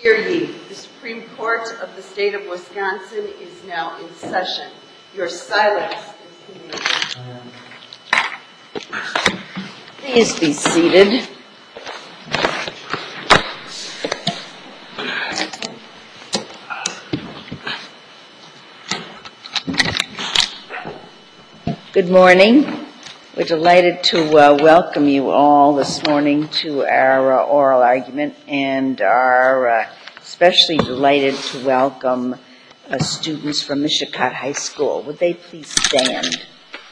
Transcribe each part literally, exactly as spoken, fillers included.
Hear ye, the Supreme Court of the State of Wisconsin is now in session. Your silence is commanded. Please be seated. Good morning. We're delighted to uh, welcome you all this morning to our uh, oral argument, and are uh, especially delighted to welcome uh, students from Mishicot High School. Would they please stand?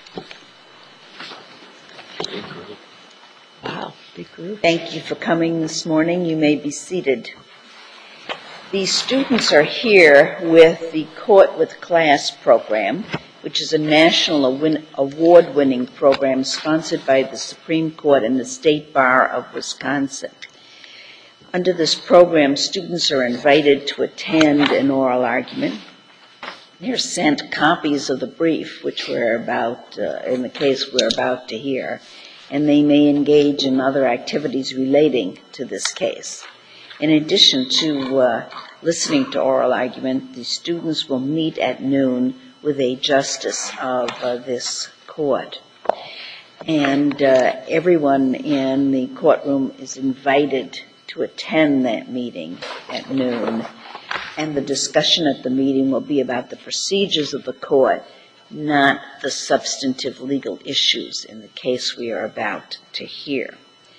Wow, big group. Thank you for coming this morning. You may be seated. These students are here with the Court with Class program, which is a national award-winning program sponsored by the Supreme Court and the State Bar of Wisconsin. Under this program, students are invited to attend an oral argument. They're sent copies of the brief, which we're about, uh, in the case we're about to hear, and they may engage in other activities relating to this case. In addition to uh, listening to oral argument, the students will meet at noon with a justice of uh, this court. And uh, everyone in the courtroom is invited to attend that meeting at noon. And the discussion at the meeting will be about the procedures of the court, not the substantive legal issues in the case we are about to hear.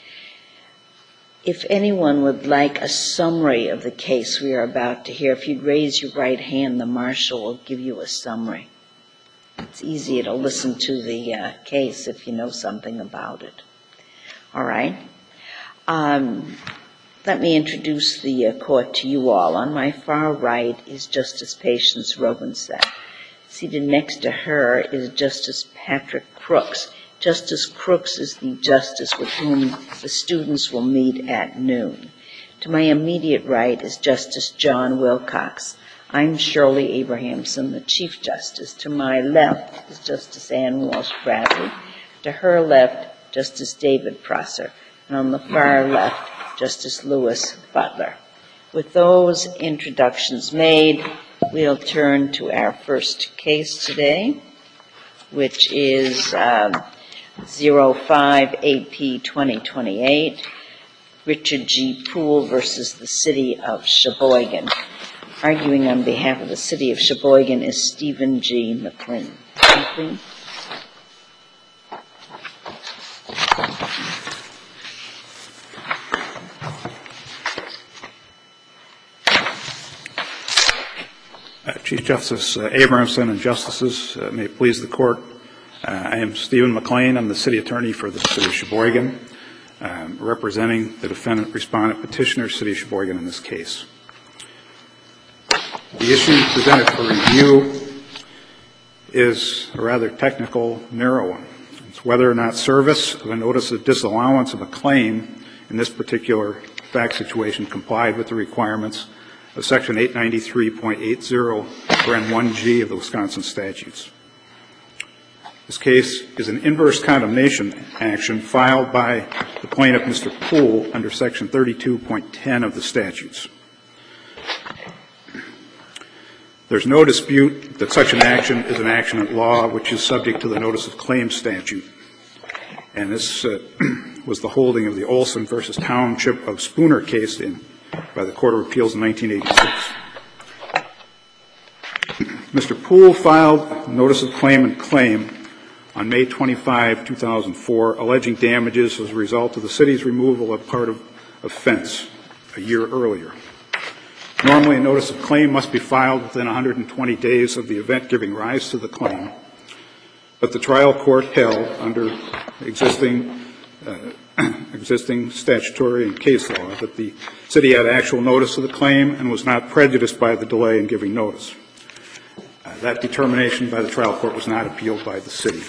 If anyone would like a summary of the case we are about to hear, if you'd raise your right hand, the marshal will give you a summary. It's easier to listen to the uh, case if you know something about it. All right. Um, let me introduce the uh, court to you all. On my far right is Justice Patience Robinson. Seated next to her is Justice Patrick Crooks. Justice Crooks is the justice with whom the students will meet at noon. To my immediate right is Justice John Wilcox. I'm Shirley Abrahamson, the Chief Justice. To my left is Justice Ann Walsh Bradley. To her left, Justice David Prosser. And on the far left, Justice Lewis Butler. With those introductions made, we'll turn to our first case today, which is um, zero five A P twenty twenty-eight, Richard G. Poole versus the City of Sheboygan. Arguing on behalf of the City of Sheboygan is Stephen G. McLean. McLean? Uh, Chief Justice uh, Abrahamson and Justices, uh, may it please the Court, uh, I am Stephen McLean. I'm the City Attorney for the City of Sheboygan, um, representing the defendant, respondent, petitioner, City of Sheboygan in this case. The issue presented for review is a rather technical, narrow one. It's whether or not service of a notice of disallowance of a claim in this particular fact situation complied with the requirements of Section eight ninety-three point eighty, paren one G of the Wisconsin statutes. This case is an inverse condemnation action filed by the plaintiff, Mister Poole, under Section thirty-two point ten of the statutes. There's no dispute that such an action is an action at law which is subject to the Notice of Claim statute. And this uh, was the holding of the Olson versus Township of Spooner case in, by the Court of Appeals in nineteen eighty-six. Mister Poole filed Notice of Claim and Claim on May twenty-fifth, two thousand four, alleging damages as a result of the city's removal of part of a fence a year earlier. Normally, a notice of claim must be filed within one hundred twenty days of the event giving rise to the claim, but the trial court held under existing uh, existing statutory and case law that the city had actual notice of the claim and was not prejudiced by the delay in giving notice. Uh, that determination by the trial court was not appealed by the city.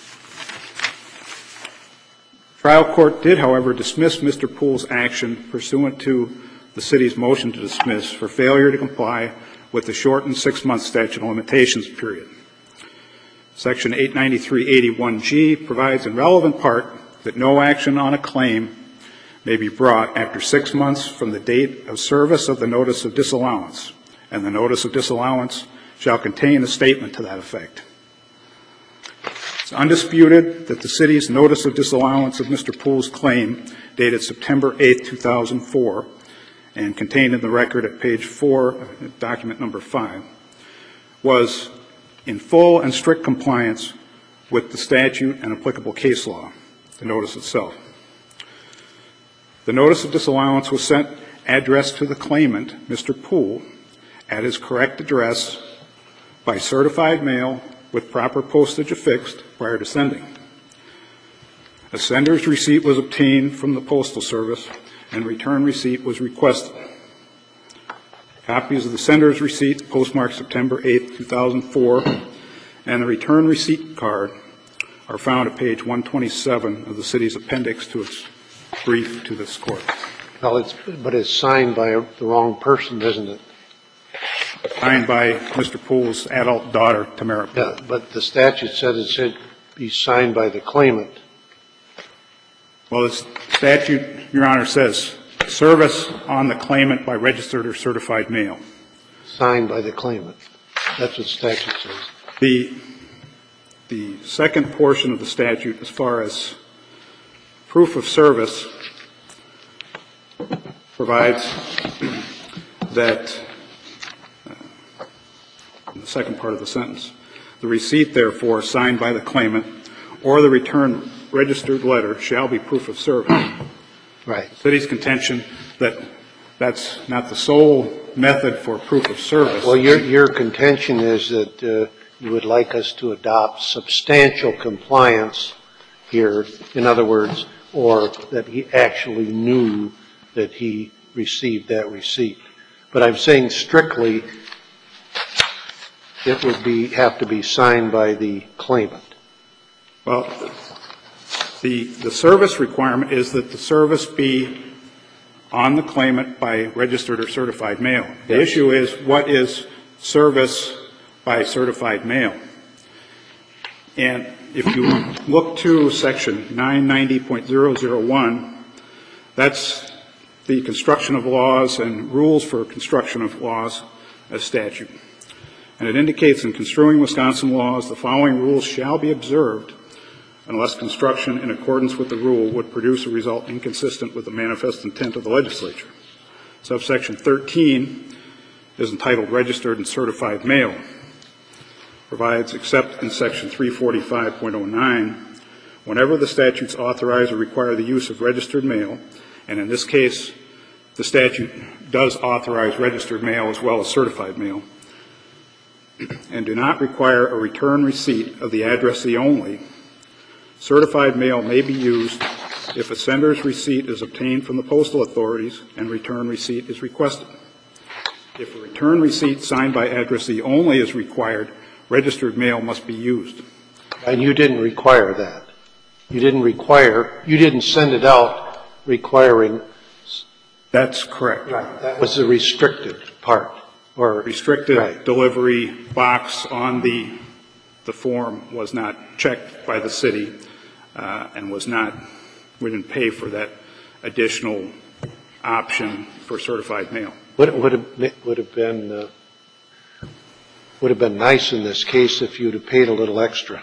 Trial court did, however, dismiss Mister Poole's action pursuant to the city's motion to dismiss for failure to comply with the shortened six-month statute of limitations period. Section eight ninety-three eighty-one G provides in relevant part that no action on a claim may be brought after six months from the date of service of the notice of disallowance, and the notice of disallowance shall contain a statement to that effect. It's undisputed that the city's notice of disallowance of Mister Poole's claim, dated September eighth, two thousand four, and contained in the record at page four, document number five, was in full and strict compliance with the statute and applicable case law, the notice itself. The notice of disallowance was sent addressed to the claimant, Mister Poole, at his correct address by certified mail with proper postage affixed prior to sending. A sender's receipt was obtained from the Postal Service, and return receipt was requested. Copies of the sender's receipt, postmarked September eighth, two thousand four, and the return receipt card are found at page one twenty-seven of the city's appendix to its brief to this court. Well, it's, but it's signed by the wrong person, isn't it? Signed by Mister Poole's adult daughter, Tamara Poole. Yeah, but the statute said it should be signed by the claimant. Well, the statute, Your Honor, says service on the claimant by registered or certified mail. Signed by the claimant. That's what the statute says. The, the second portion of the statute, as far as proof of service, provides that, uh, in the second part of the sentence, the receipt, therefore, signed by the claimant or the return registered letter shall be proof of service. Right. The city's contention that that's not the sole method for proof of service. Well, your, your contention is that uh, you would like us to adopt substantial compliance here, in other words, or that he actually knew that he received that receipt. But I'm saying strictly it would be, have to be signed by the claimant. Well, the, the service requirement is that the service be on the claimant by registered or certified mail. The yes. issue is, what is service by certified mail? And if you look to section nine ninety point zero zero one, that's the construction of laws and rules for construction of laws as statute. And it indicates, in construing Wisconsin laws, the following rules shall be observed unless construction in accordance with the rule would produce a result inconsistent with the manifest intent of the legislature. Subsection thirteen is entitled Registered and Certified Mail. Provides, except in section three forty-five point oh nine, whenever the statutes authorize or require the use of registered mail, and in this case, the statute does authorize registered mail as well as certified mail, and do not require a return receipt of the addressee only, certified mail may be used if a sender's receipt is obtained from the postal authorities and return receipt is requested. If a return receipt signed by addressee only is required, registered mail must be used. And you didn't require that. You didn't require, you didn't send it out requiring. That's correct. Right. That was the restricted part. Or restricted right. delivery box on the, the form was not checked by the city uh, and was not, we didn't pay for that additional option for certified mail. Would, would, have, would have been uh, would have been nice in this case if you'd have paid a little extra.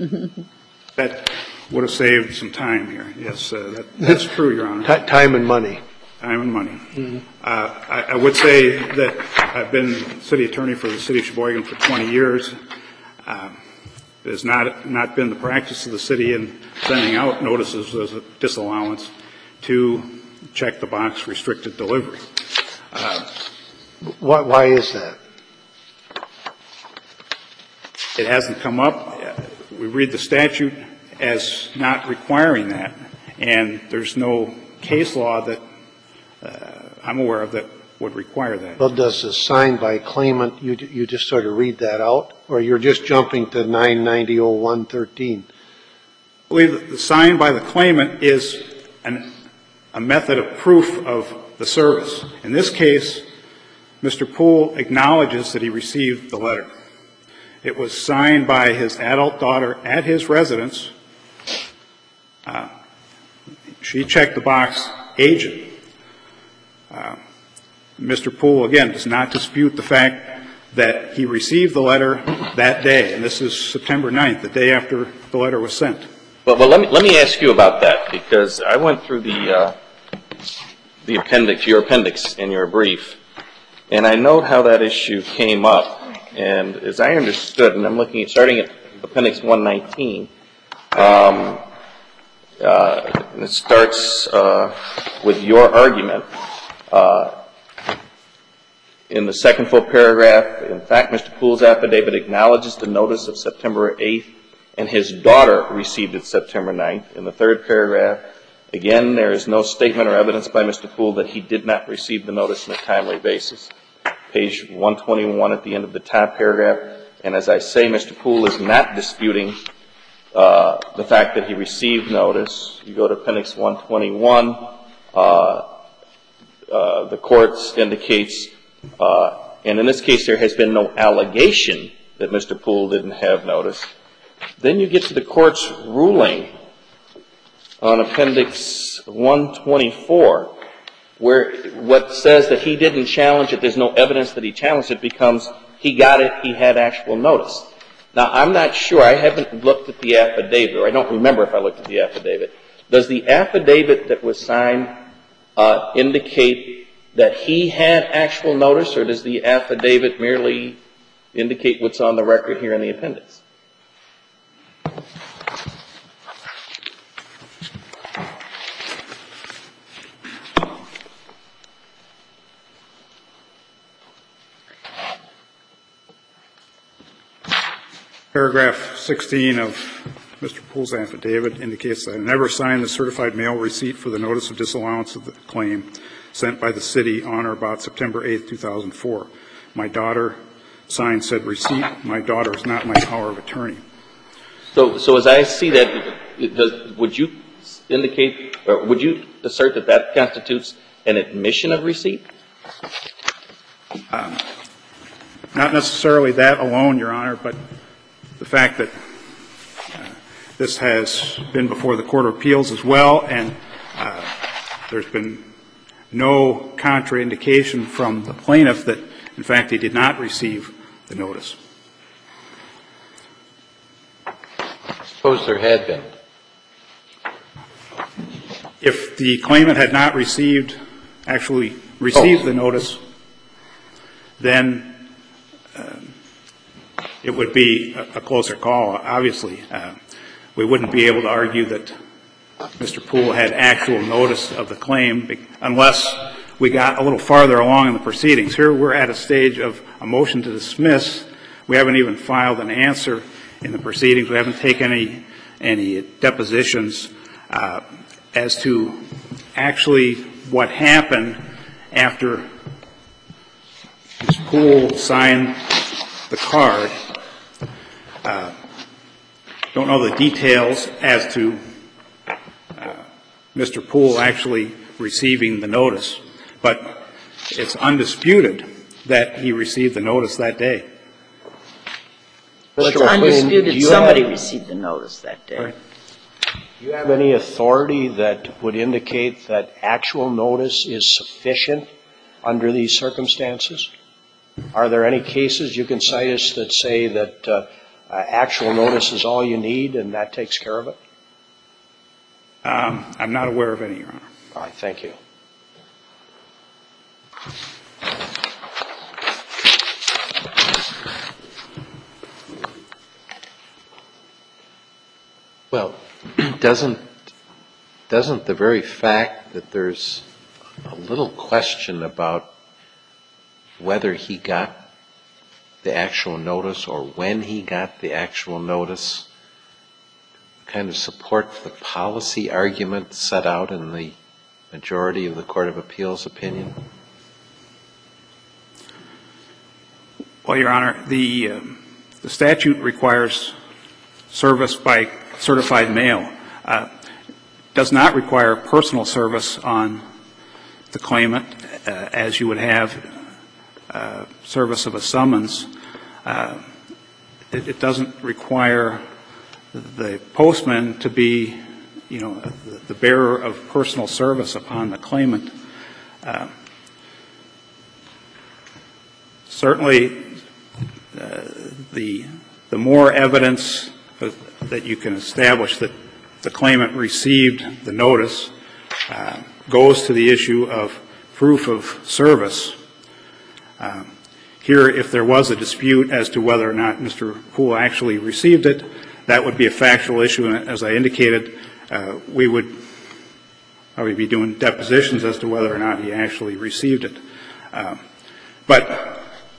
That would have saved some time here. Yes, uh, that, that's true, Your Honor. T- time and money. Time and money. Mm-hmm. Uh, I, I would say that I've been city attorney for the city of Sheboygan for twenty years. Um, it has not not been the practice of the city in sending out notices as a disallowance to check the box restricted delivery. Uh, why, why is that? It hasn't come up. We read the statute as not requiring that, and there's no case law that uh, I'm aware of that would require that. Well, does the sign by claimant, you you just sort of read that out, or you're just jumping to nine ninety oh one thirteen? I believe that the sign by the claimant is an, a method of proof of the service. In this case, Mister Poole acknowledges that he received the letter. It was signed by his adult daughter at his residence. Uh, she checked the box agent. Uh, Mister Poole, again, does not dispute the fact that he received the letter that day, and this is September ninth, the day after the letter was sent. Well, well let me let me ask you about that, because I went through the uh, the appendix, your appendix in your brief, and I note how that issue came up. And as I understood, and I'm looking at starting at Appendix one nineteen, um, uh, and it starts uh, with your argument. Uh, in the second full paragraph, in fact, Mister Poole's affidavit acknowledges the notice of September eighth, and his daughter received it September ninth. In the third paragraph, again, there is no statement or evidence by Mister Poole that he did not receive the notice on a timely basis. Page one twenty-one at the end of the top paragraph. And as I say, Mister Poole is not disputing uh, the fact that he received notice. You go to Appendix one twenty-one. Uh, uh, the court indicates, uh, and in this case there has been no allegation that Mister Poole didn't have notice. Then you get to the court's ruling on Appendix one twenty-four, where what says that he didn't challenge it, there's no evidence that he challenged it, becomes he got it, he had actual notice. Now, I'm not sure, I haven't looked at the affidavit, or I don't remember if I looked at the affidavit. Does the affidavit that was signed uh, indicate that he had actual notice, or does the affidavit merely indicate what's on the record here in the appendix? Paragraph sixteen of Mister Poole's affidavit indicates that I never signed the certified mail receipt for the notice of disallowance of the claim sent by the city on or about September eighth, two thousand four. My daughter signed said receipt. My daughter is not my power of attorney. So, so as I see that, does, would you indicate, or would you assert that that constitutes an admission of receipt? Um, not necessarily that alone, Your Honor, but the fact that uh, this has been before the Court of Appeals as well, and uh, there's been no contraindication from the plaintiff that, in fact, he did not receive the notice. Suppose there had been. If the claimant had not received, actually received oh. the notice, then uh, it would be a closer call, obviously. Uh, we wouldn't be able to argue that Mister Poole had actual notice of the claim unless we got a little farther along in the proceedings. Here we're at a stage of a motion to dismiss. We haven't even filed an answer in the proceedings. We haven't taken any, any depositions uh, as to actually what happened after Miz Poole signed the card. Uh, don't know the details as to uh, Mister Poole actually receiving the notice, but it's undisputed that he received the notice that day. Well, it's undisputed somebody have, received the notice that day. Right. Do you have any authority that would indicate that actual notice is sufficient under these circumstances? Are there any cases you can cite us that say that uh, uh, actual notice is all you need and that takes care of it? Um, I'm not aware of any, Your Honor. All right, thank you. Well, doesn't doesn't the very fact that there's a little question about whether he got the actual notice or when he got the actual notice kind of support the policy argument set out in the majority of the Court of Appeals opinion? Well, Your Honor, the, uh, the statute requires service by certified mail. Uh, does not require personal service on the claimant uh, as you would have uh, service of a summons. Uh, it, it doesn't require the postman to be you know, the, the bearer of personal service upon the claimant. Uh, certainly, uh, the the more evidence that you can establish that the claimant received the notice uh, goes to the issue of proof of service. Uh, here, if there was a dispute as to whether or not Mister Poole actually received it, that would be a factual issue, and as I indicated, uh, we would probably be doing depositions as to whether or not he actually received it. Uh, but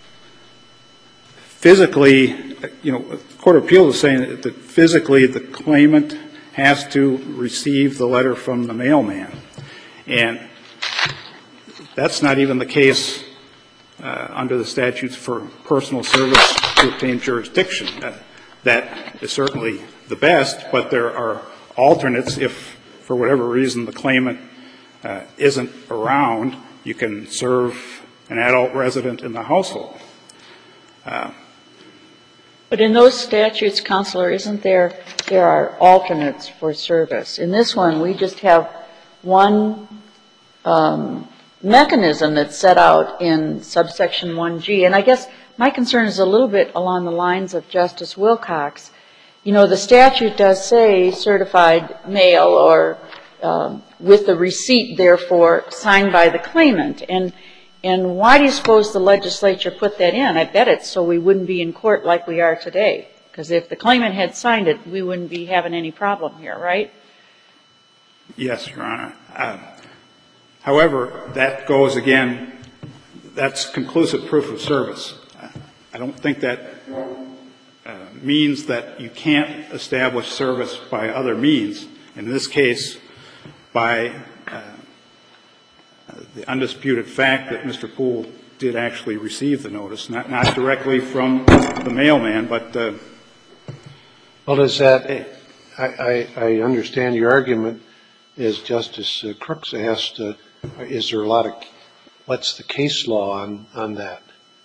physically, you know, the Court of Appeals is saying that, that physically the claimant has to receive the letter from the mailman. And that's not even the case uh, under the statutes for personal service to obtain jurisdiction. Uh, that is certainly the best, but there are alternates. If, for whatever reason, the claimant uh, isn't around, you can serve an adult resident in the household. Uh, But in those statutes, Counselor, isn't there, there are alternates for service. In this one, we just have one um, mechanism that's set out in subsection one G. And I guess my concern is a little bit along the lines of Justice Wilcox. You know, the statute does say certified mail or um, with the receipt, therefore, signed by the claimant. And And why do you suppose the legislature put that in? I bet it's so we wouldn't be in court like we are today. Because if the claimant had signed it, we wouldn't be having any problem here, right? Yes, Your Honor. Uh, however, that goes again, that's conclusive proof of service. I don't think that uh, means that you can't establish service by other means. In this case, by uh, the undisputed fact that Mister Poole did actually receive the notice, not, not directly from the mailman, but uh, well, is that, I, I, I understand your argument, as Justice uh, Crooks asked, uh, is there a lot of, what's the case law on, on that?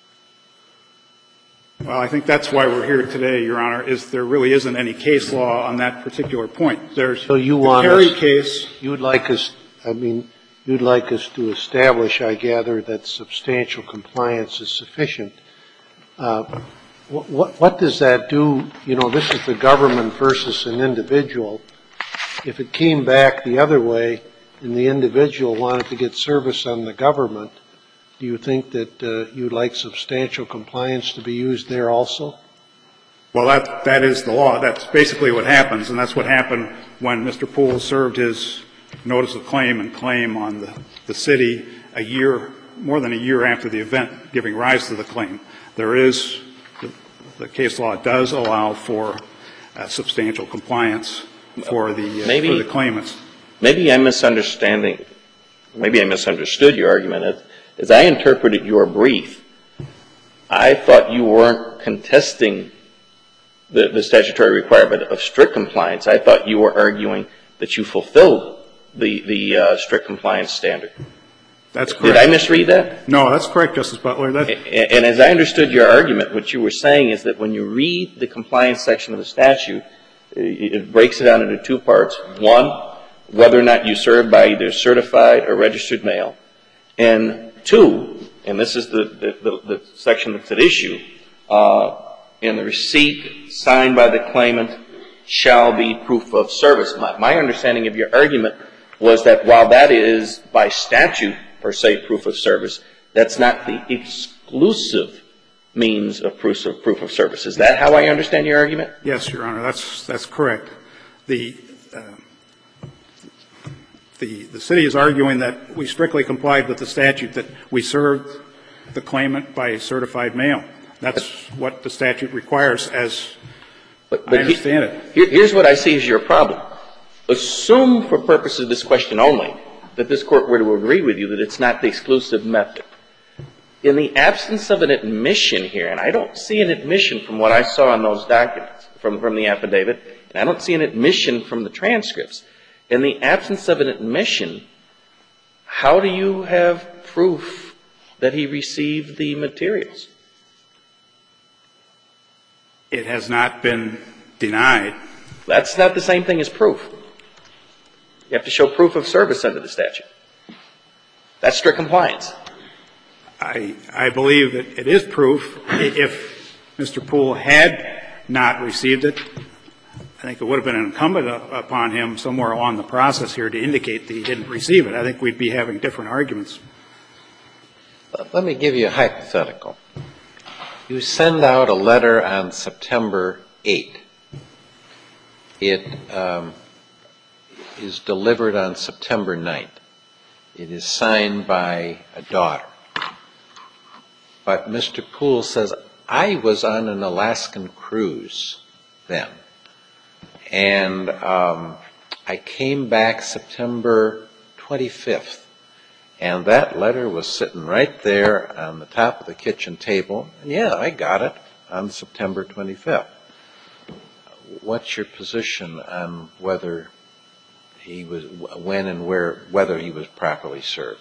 Well, I think that's why we're here today, Your Honor, is there really isn't any case law on that particular point. There's so you the want Terry us, case. You would like us, I mean, you'd like us to establish, I gather, that substantial compliance is sufficient. Uh, what, what, what does that do? You know, this is the government versus an individual. If it came back the other way and the individual wanted to get service on the government, do you think that uh, you'd like substantial compliance to be used there also? Well, that, that is the law. That's basically what happens, and that's what happened when Mister Poole served his notice of claim and claim on the, the city a year, more than a year after the event giving rise to the claim. There is, the, the case law does allow for uh, substantial compliance for the, uh, maybe, for the claimants. Maybe I'm misunderstanding, maybe I misunderstood your argument. As, as I interpreted your brief, I thought you weren't contesting the, the statutory requirement of strict compliance. I thought you were arguing that you fulfilled the, the uh, strict compliance standard. That's correct. Did I misread that? No, that's correct, Justice Butler. That, and, and as I understood your argument, what you were saying is that when you read the compliance section of the statute, it, it breaks it down into two parts. One, whether or not you serve by either certified or registered mail. And two, and this is the, the, the, the section that's at issue, uh, in the receipt signed by the claimant shall be proof of service. My, my understanding of your argument was that while that is by statute, per se, proof of service, that's not the exclusive means of proof of, proof of service. Is that how I understand your argument? yes, Your Honor, that's, that's correct. The, uh, the, the city is arguing that we strictly complied with the statute, that we served the claimant by certified mail. That's what the statute requires, as but, but I understand he, it. Here, here's what I see as your problem. Assume, for purposes of this question only, that this Court were to agree with you that it's not the exclusive method. In the absence of an admission here, and I don't see an admission from what I saw in those documents, from, from the affidavit, and I don't see an admission from the transcripts. In the absence of an admission, how do you have proof that he received the materials? It has not been denied. That's not the same thing as proof. You have to show proof of service under the statute. That's strict compliance. I, I believe that it is proof. If Mister Poole had not received it, I think it would have been incumbent upon him somewhere along the process here to indicate that he didn't receive it. I think we'd be having different arguments. Let me give you a hypothetical. You send out a letter on September eighth. It um, is delivered on September ninth. It is signed by a daughter. But Mister Poole says, I was on an Alaskan cruise then. And um, I came back September twenty-fifth. And that letter was sitting right there on the top of the kitchen table. And yeah, I got it on September twenty-fifth. What's your position on whether he was, when and where, whether he was properly served?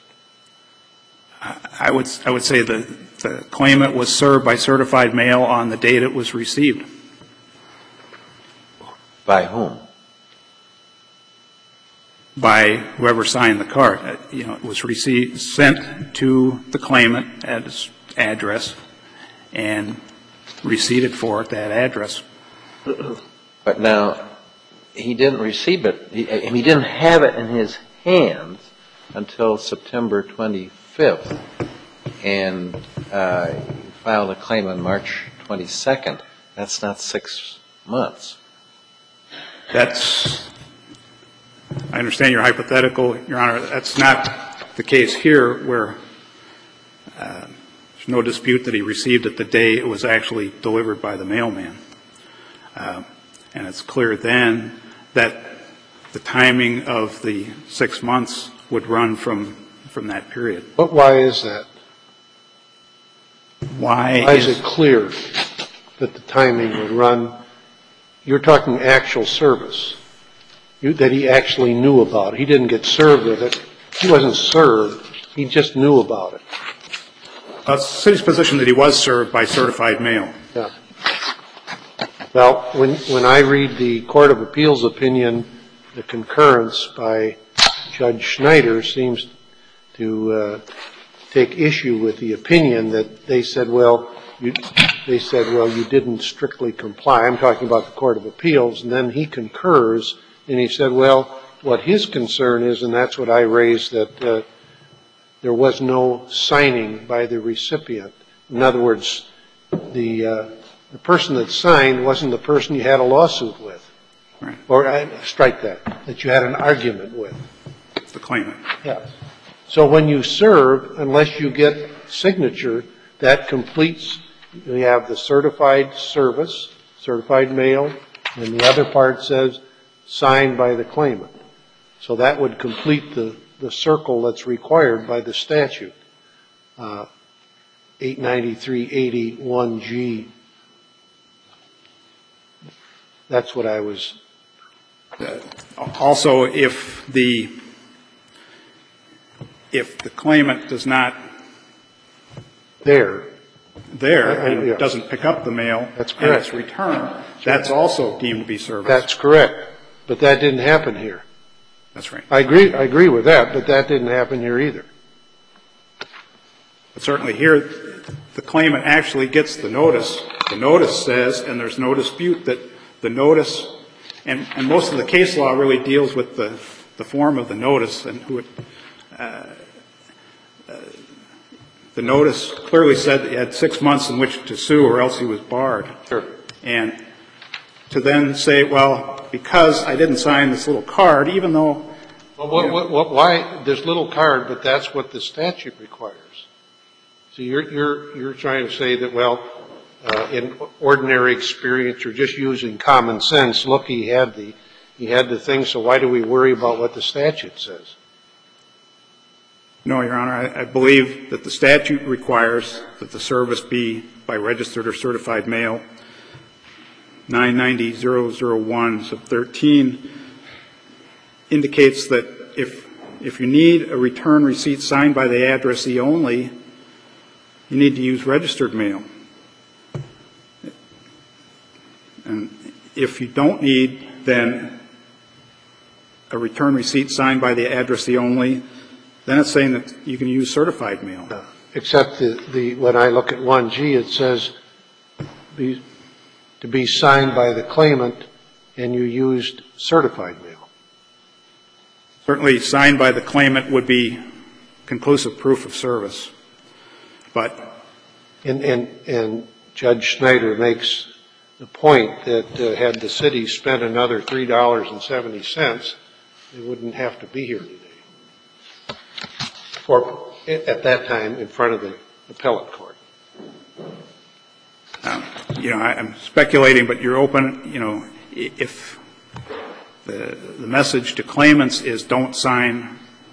I would, I would say the, the claimant was served by certified mail on the date it was received. By whom? By whoever signed the card. Uh, you know, it was received, sent to the claimant at his address and receipted for at that address. But now, he didn't receive it, he, he didn't have it in his hands until September twenty-fifth, and uh, he filed a claim on March twenty-second. That's not six months. That's, I understand your hypothetical, Your Honor. That's not the case here, where uh, there's no dispute that he received it the day it was actually delivered by the mailman. Uh, and it's clear then that the timing of the six months would run from, from that period. But why is that? Why, why is, is it clear that the timing would run? You're talking actual service you, that he actually knew about. He didn't get served with it. He wasn't served. He just knew about it. Uh, it's the city's position that he was served by certified mail. Yeah. Well, when, when I read the Court of Appeals opinion, the concurrence by Judge Schneider seems to uh, take issue with the opinion that they said, well, you, they said, well, you didn't strictly comply. I'm talking about the Court of Appeals. And then he concurs, and he said, well, what his concern is, and that's what I raised, that uh, there was no signing by the recipient. In other words, the uh, the person that signed wasn't the person you had a lawsuit with. Right. Or uh, strike that, that you had an argument with. The claimant. Yes. So when you serve, unless you get signature, that completes, you have the certified service, certified mail, and the other part says signed by the claimant. So that would complete the, the circle that's required by the statute, uh, eight ninety-three eighty-one G. That's what I was. Uh, also, if the if the claimant does not there there I, I, and yeah. doesn't pick up the mail that's and correct. it's returned, that's also deemed to be service. That's correct, but that didn't happen here. That's right. I agree. I agree with that, but that didn't happen here either. But certainly here, the claimant actually gets the notice. The notice says, and there's no dispute that the notice, and, and most of the case law really deals with the, the form of the notice and who it, uh, uh, the notice clearly said that he had six months in which to sue or else he was barred. Sure. And to then say, well, because I didn't sign this little card, even though. Well, what, what, what, why this little card? But that's what the statute requires. So you're you're you're trying to say that, well, uh, in ordinary experience, you're just using common sense. Look, he had the he had the thing. So why do we worry about what the statute says? No, Your Honor. I, I believe that the statute requires that the service be by registered or certified mail. nine ninety dash zero zero one sub thirteen indicates that if if you need a return receipt signed by the addressee only, you need to use registered mail. And if you don't need, then a return receipt signed by the addressee only, then it's saying that you can use certified mail. Except the, the when I look at one G, it says be, to be signed by the claimant, and you used certified mail. Certainly signed by the claimant would be conclusive proof of service. But And, and, and Judge Schneider makes the point that uh, had the city spent another three dollars and seventy cents, they wouldn't have to be here today. Or at that time in front of the appellate court. Um, you know, I, I'm speculating, but you're open, you know, if the, the message to claimants is don't sign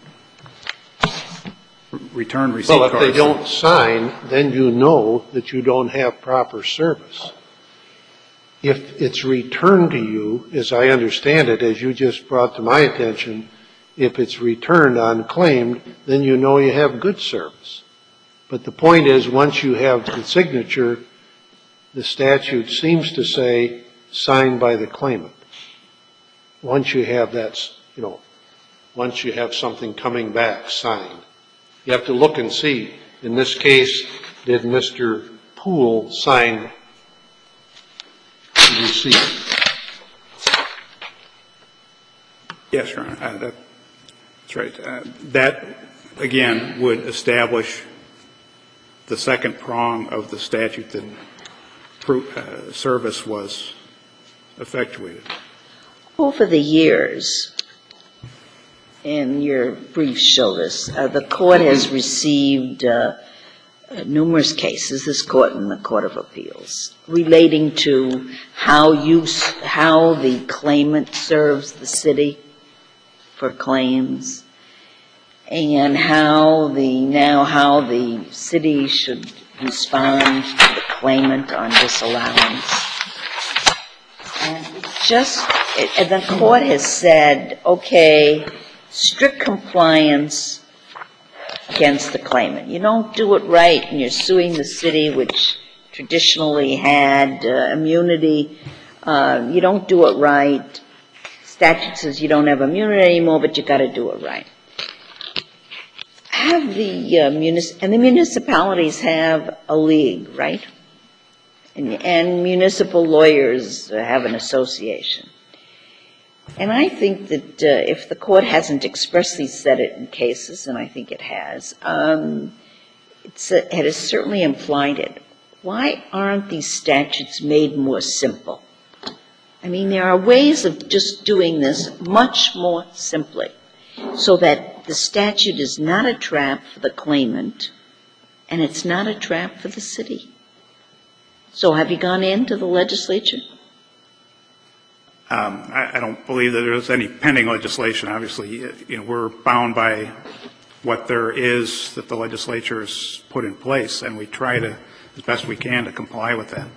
return receipt Well, if cards. they don't sign, then you know that you don't have proper service. If it's returned to you, as I understand it, as you just brought to my attention, if it's returned unclaimed, then you know you have good service. But the point is, once you have the signature, the statute seems to say signed by the claimant. Once you have that, you know, once you have something coming back signed. You have to look and see. In this case, did Mister Poole sign the receipt? Yes, Your Honor. Uh, that, that's right. Uh, that, again, would establish the second prong of the statute that pro- uh, service was effectuated. Over the years, and your briefs show this, uh, the court has received uh, uh, numerous cases, this court and the Court of Appeals, relating to how you, how the claimant serves the city for claims, and how the, now how the city should respond to the claimant on disallowance. And just, and the court has said, okay, strict compliance against the claimant. You don't do it right and you're suing the city, which traditionally had uh, immunity. Uh, you don't do it right. Statute says you don't have immunity anymore, but you got to do it right. Have the uh, munis- and the municipalities have a league, right? And, and municipal lawyers have an association. And I think that uh, if the court hasn't expressly said it in cases, and I think it has, um, it's a, it has certainly implied it. Why aren't these statutes made more simple? I mean, there are ways of just doing this much more simply, so that the statute is not a trap for the claimant, and it's not a trap for the city. So have you gone into the legislature? Um, I, I don't believe that there's any pending legislation. Obviously, you know, we're bound by what there is that the legislature has put in place, and we try to, as best we can, to comply with that.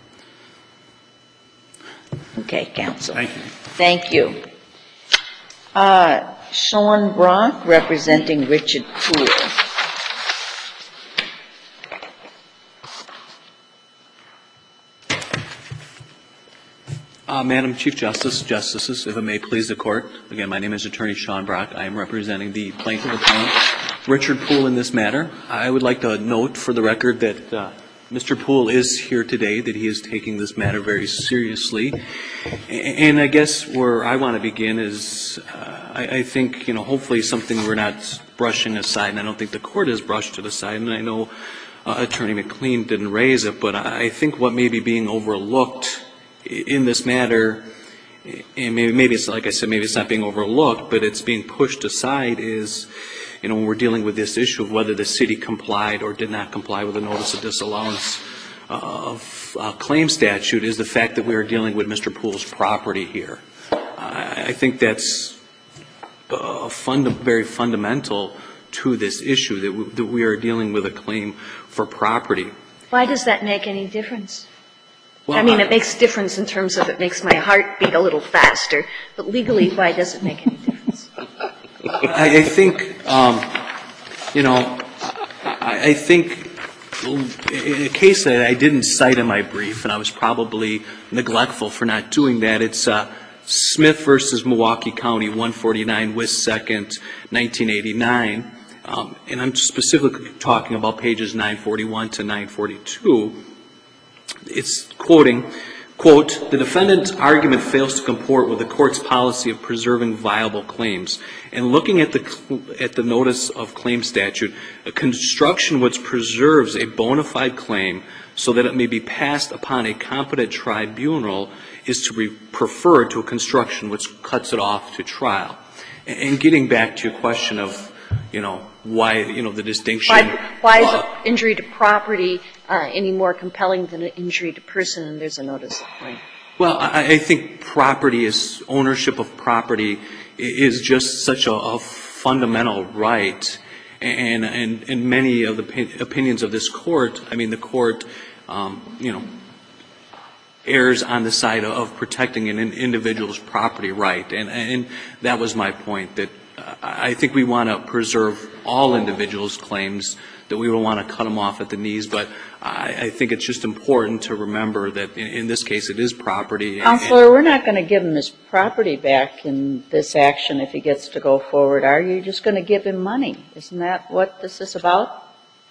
Okay, counsel. Thank you. Thank you. Uh, Sean Brock, representing Richard Poole. Uh, Madam Chief Justice, Justices, if it may please the Court, again, my name is Attorney Sean Brock. I am representing the plaintiff appellant, Richard Poole, in this matter. I would like to note for the record that uh, Mister Poole is here today, that he is taking this matter very seriously. And I guess where I want to begin is, uh, I, I think, you know, hopefully something we're not brushing aside, and I don't think the Court has brushed it aside, and I know uh, Attorney McLean didn't raise it, but I think what may be being overlooked in this matter, and maybe, maybe it's, like I said, maybe it's not being overlooked, but it's being pushed aside is, you know, when we're dealing with this issue of whether the city complied or did not comply with the notice of disallowance of uh, claim statute, is the fact that we are dealing with Mister Poole's property here. I, I think that's uh, funda- very fundamental to this issue, that we, that we are dealing with a claim for property. Why does that make any difference? Well, I mean, I, it makes difference in terms of it makes my heart beat a little faster, but legally, why does it make any difference? I, I think, um, you know, I, I think in a case that I didn't cite in my brief, and I was probably neglectful for not doing that, it's uh, Smith versus Milwaukee County, one forty-nine West second, nineteen eighty-nine, um, and I'm specifically talking about pages nine forty-one to nine forty-two. It's quoting, quote, "The defendant's argument fails to comport with the court's policy of preserving viable claims. And looking at the at the notice of claim statute, a construction which preserves a bona fide claim so that it may be passed upon a competent tribunal is to be preferred to a construction which cuts it off to trial." And getting back to your question of, you know, why, you know, the distinction. Why, why is injury to property uh, any more compelling than an injury to person, and there's a notice of claim? Well, I, I think property is, ownership of property is just such a, a fundamental right. And, and, and many of the opinions of this court, I mean, the court, um, you know, errs on the side of protecting an individual's property right. And, and that was my point, that I think we want to preserve all individuals' claims, that we don't want to cut them off at the knees, but I, I think it's just important to remember that in, in this case it is property. Counselor, and, we're not going to give him his property back in this action if he gets to go forward, are you? You're just going to give him money. Isn't that what this is about?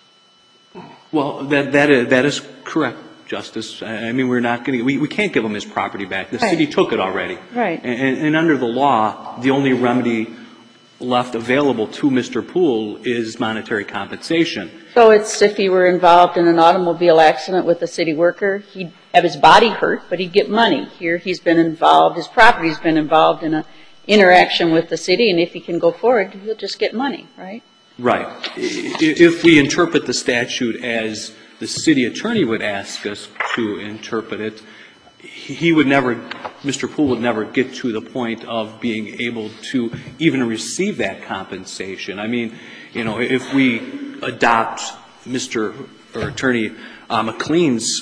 Well, that, that, is, that is correct, Justice. I mean, we're not going to, we, we can't give him his property back. The right. city took it already. Right. And, and under the law, the only remedy left available to Mister Poole is monetary compensation. So it's if he were involved in an automobile accident with a city worker, he'd have his body hurt, but he'd get money. Here he's been involved, his property's been involved in an interaction with the city, and if he can go forward, he'll just get money, right? Right. If we interpret the statute as the city attorney would ask us to interpret it, he would never, Mister Poole would never get to the point of being able to even receive that compensation. I mean, you know, if we adopt Mister or Attorney uh, McLean's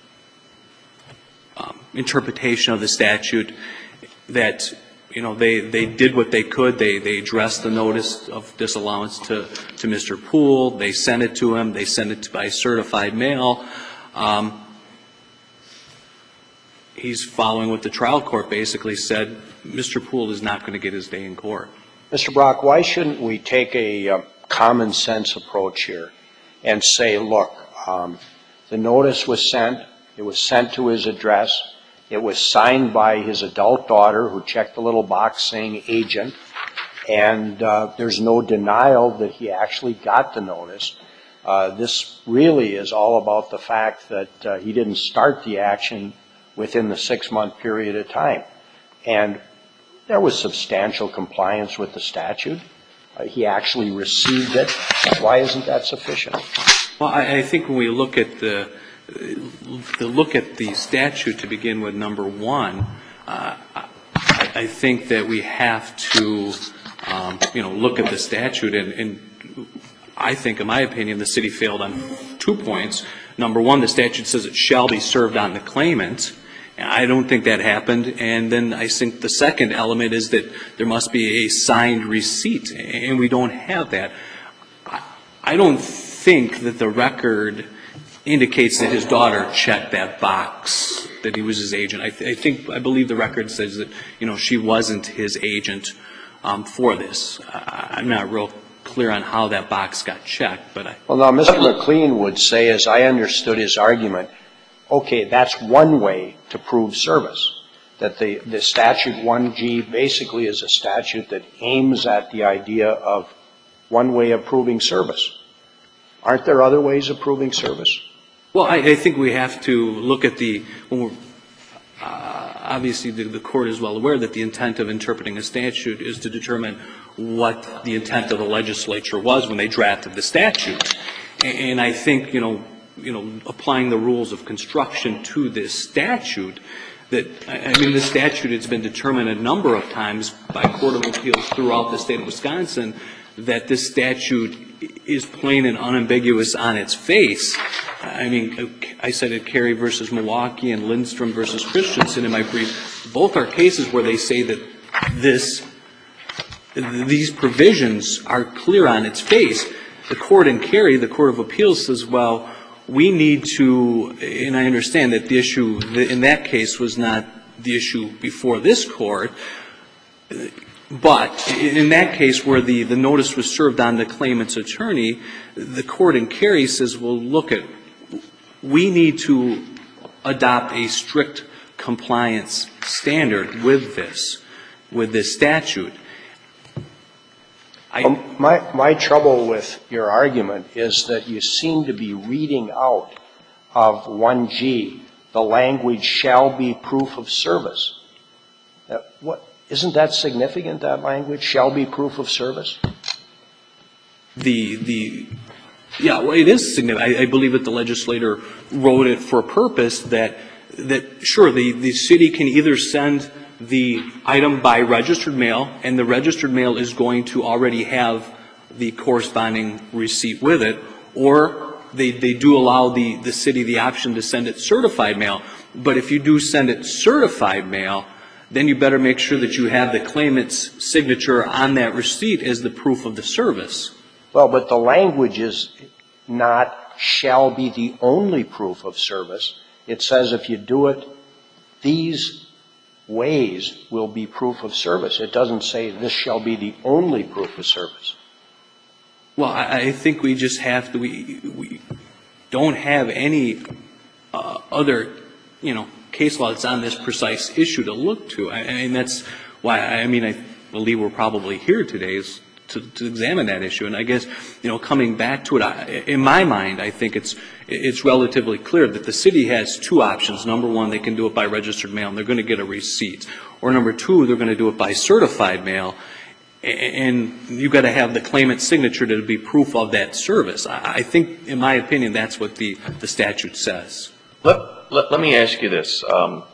um, interpretation of the statute, that, you know, they, they did what they could. They, they addressed the notice of disallowance to, to Mister Poole. They sent it to him. They sent it by certified mail. Um, He's following what the trial court basically said. Mister Poole is not going to get his day in court. Mister Brock, why shouldn't we take a uh, common sense approach here and say, look, um, the notice was sent, it was sent to his address, it was signed by his adult daughter who checked the little box saying agent, and uh, there's no denial that he actually got the notice. Uh, this really is all about the fact that uh, he didn't start the action within the six-month period of time. And there was substantial compliance with the statute. Uh, he actually received it. Why isn't that sufficient? Well, I, I think when we look at the, the look at the statute to begin with, number one, uh, I, I think that we have to, um, you know, look at the statute, and, and I think, in my opinion, the city failed on two points. Number one, the statute says it shall be served on the claimant. I don't think that happened. And then I think the second element is that there must be a signed receipt, and we don't have that. I don't think that the record indicates that his daughter checked that box, that he was his agent. I, th- I think, I believe the record says that, you know, she wasn't his agent um, for this. I, I'm not real clear on how that box got checked, but I... Well, now, Mister McLean would say, as I understood his argument, okay, that's one way to prove service, that the, the statute one G basically is a statute that aims at the idea of one way of proving service. Aren't there other ways of proving service? Well, I, I think we have to look at the, when we're, uh, obviously the, the court is well aware that the intent of interpreting a statute is to determine what the intent of the legislature was when they drafted the statute. And, and I think, you know, you know, applying the rules of construction to this statute, that, I mean, the statute has been determined a number of times by Court of Appeals throughout the state of Wisconsin that this statute is plain and unambiguous on its face. I mean, I cited Carey versus Milwaukee and Lindstrom versus Christensen in my brief. Both are cases where they say that this, these provisions are clear on its face. The court in Carey, the Court of Appeals, says, well, we need to, and I understand that the issue in that case was not the issue before this Court. But in that case where the, the notice was served on the claimant's attorney, the Court in Cary says, well, look at, we need to adopt a strict compliance standard with this, with this statute. I, um, my, my trouble with your argument is that you seem to be reading out of one G the language shall be proof of service. Uh, what, isn't that significant, that language, shall be proof of service? The, the, yeah, well, it is significant. I, I believe that the legislator wrote it for a purpose that, that sure, the, the city can either send the item by registered mail, and the registered mail is going to already have the corresponding receipt with it, or they, they do allow the, the city the option to send it certified mail. But if you do send it certified mail, then you better make sure that you have the claimant's signature on that receipt as the proof of the service. Well, but the language is not shall be the only proof of service. It says if you do it, these ways will be proof of service. It doesn't say this shall be the only proof of service. Well, I, I think we just have to, we, we don't have any uh, other, you know, case law that's on this precise issue to look to. I, I mean, that's why, I mean, I believe we're probably here today is to, to examine that issue. And I guess, you know, coming back to it, I, in my mind, I think it's, it's relatively clear that the city has two options. Number one, they can do it by registered mail, and they're going to get a receipt. Or number two, they're going to do it by certified mail, and you've got to have the claimant's signature to be proof of that service. I, I think, in my opinion, that's what the, the statute says. Let, let, let me ask you this. Um,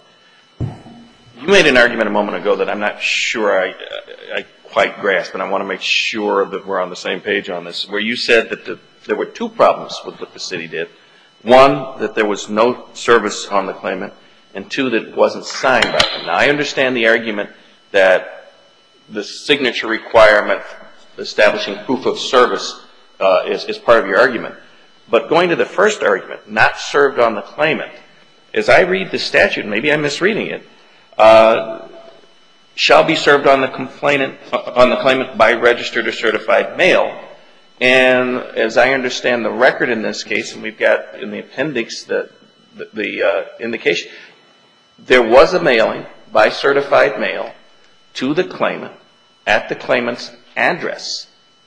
you made an argument a moment ago that I'm not sure I, I quite grasp, and I want to make sure that we're on the same page on this, where you said that the, there were two problems with what the city did. One, that there was no service on the claimant, and two, that it wasn't signed by them. Now, I understand the argument that the signature requirement establishing proof of service uh, is, is part of your argument. But going to the first argument, not served on the claimant, as I read the statute, maybe I'm misreading it, uh, shall be served on the complainant, on the claimant by registered or certified mail. And as I understand the record in this case, and we've got in the appendix the, the, the uh, indication, there was a mailing by certified mail to the claimant at the claimant's address.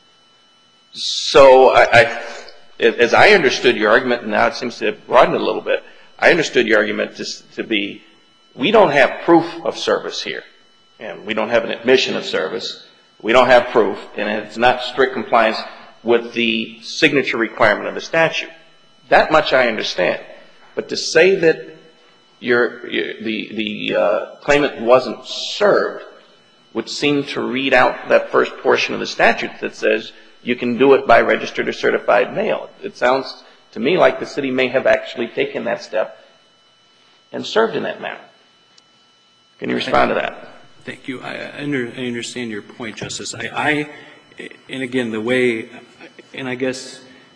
So I, I, as I understood your argument, and now it seems to have broadened it a little bit, I understood your argument to, to be, we don't have proof of service here, and we don't have an admission of service. We don't have proof, and it's not strict compliance with the signature requirement of the statute. That much I understand. But to say that your, your, the, the uh, claimant wasn't served would seem to read out that first portion of the statute that says you can do it by registered or certified mail. It sounds to me like the city may have actually taken that step and served in that manner. Can you respond to that? Thank you. I, under, I understand your point, Justice. I, I, and again, the way, and I guess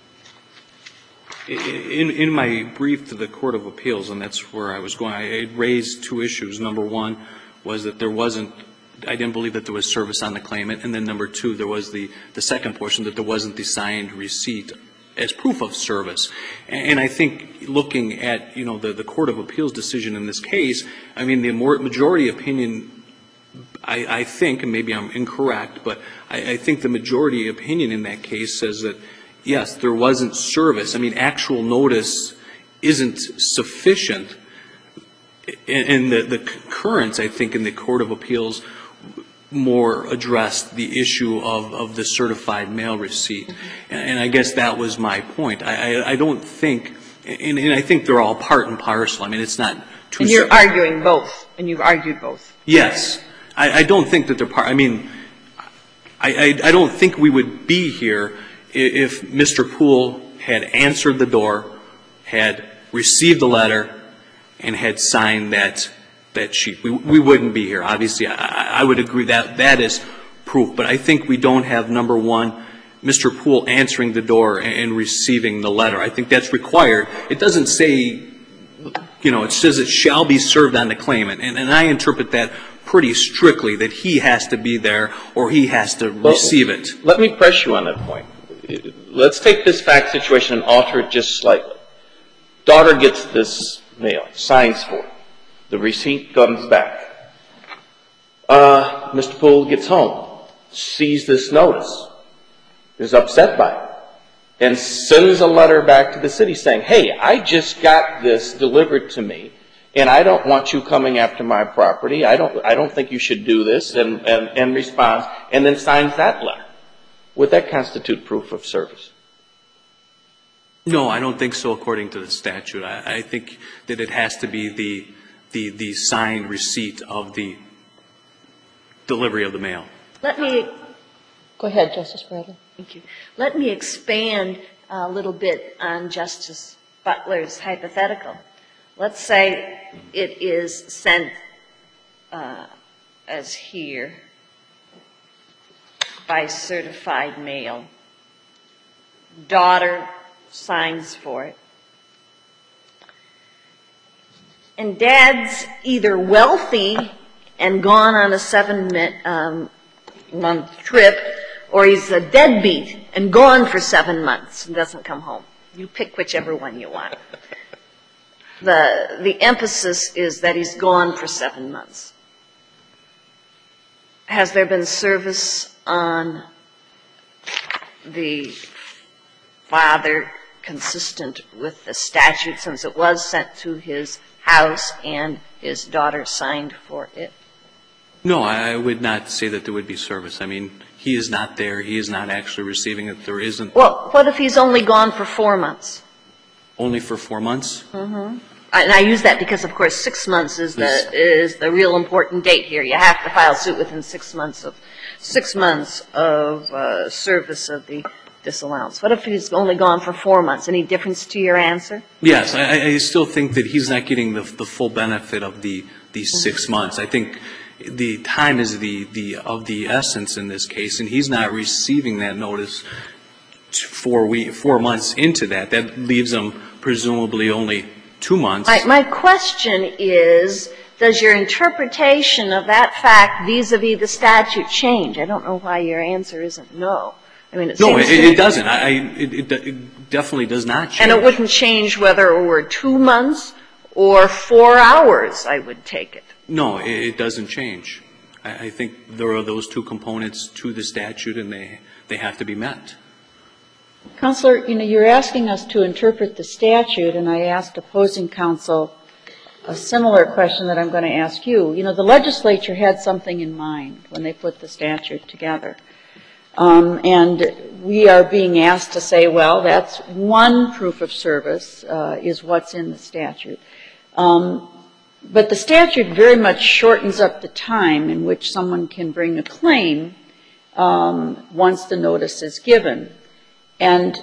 in, in my brief to the Court of Appeals, and that's where I was going, I raised two issues. Number one was that there wasn't, I didn't believe that there was service on the claimant, and then number two, there was the, the second portion that there wasn't the signed receipt as proof of service. And I think looking at, you know, the, the Court of Appeals decision in this case, I mean, the majority opinion, I, I think, and maybe I'm incorrect, but I, I think the majority opinion in that case says that, yes, there wasn't service. I mean, actual notice isn't sufficient. And the, the concurrence, I think, in the Court of Appeals more addressed the issue of, of the certified mail receipt. And, and I guess that was my point. I, I, I don't think, and, and I think they're all part and parcel. I mean, it's not two And you're arguing both, and you've argued both. Yes. I, I don't think that they're part, I mean, I, I, I don't think we would be here if Mister Poole had answered the door, had received the letter, and had signed that that sheet. We, we wouldn't be here. Obviously, I, I would agree that that is proof. But I think we don't have, number one, Mister Poole answering the door and, and receiving the letter. I think that's required. It doesn't say, you You know, it says it shall be served on the claimant, and, and I interpret that pretty strictly, that he has to be there or he has to well, receive it. Let me press you on that point. Let's take this fact situation and alter it just slightly. Daughter gets this mail, signs for it. The receipt comes back. Uh, Mister Poole gets home, sees this notice, is upset by it, and sends a letter back to the city saying, hey, I just got this delivered to me, and I don't want you coming after my property. I don't, I don't think you should do this, and, and, and responds, and then signs that letter. Would that constitute proof of service? No, I don't think so according to the statute. I, I think that it has to be the, the, the signed receipt of the delivery of the mail. Let me Go ahead, Justice Bradley. Thank you. Let me expand a little bit on Justice Butler's hypothetical. Let's say it is sent uh, as here by certified mail. Daughter signs for it. And dad's either wealthy and gone on a seven-month um, trip, or he's a deadbeat and gone for seven months and doesn't come home. You pick whichever one you want. The, the emphasis is that he's gone for seven months. Has there been service on the father consistent with the statute, since it was sent to his house and his daughter signed for it? No, I would not say that there would be service. I mean, he is not there. He is not actually receiving it. There isn't. Well, what if he's only gone for four months? Only for four months? Mm-hmm. And I use that because, of course, six months is the is the real important date here. You have to file suit within six months of six months of uh, service of the disallowance. What if he's only gone for four months? Any difference to your answer? Yes, I, I still think that he's not getting the, the full benefit of the these Mm-hmm. six months. I think the time is the, the of the essence in this case, and he's not receiving that notice four week, four months into that. That leaves him presumably only two months. My, my question is, does your interpretation of that fact vis-a-vis the statute change? I don't know why your answer isn't no. I mean, it no, seems it, to it doesn't. I, it, it, it definitely does not change. And it wouldn't change whether it were two months or four hours, I would take it. No, it, it doesn't change. I, I think there are those two components to the statute, and they they have to be met. Counselor, you know, you're asking us to interpret the statute, and I asked opposing counsel a similar question that I'm going to ask you. You know, the legislature had something in mind when they put the statute together. Um, and we are being asked to say, well, that's one proof of service, uh, is what's in the statute. Um, but the statute very much shortens up the time in which someone can bring a claim um, once the notice is given. And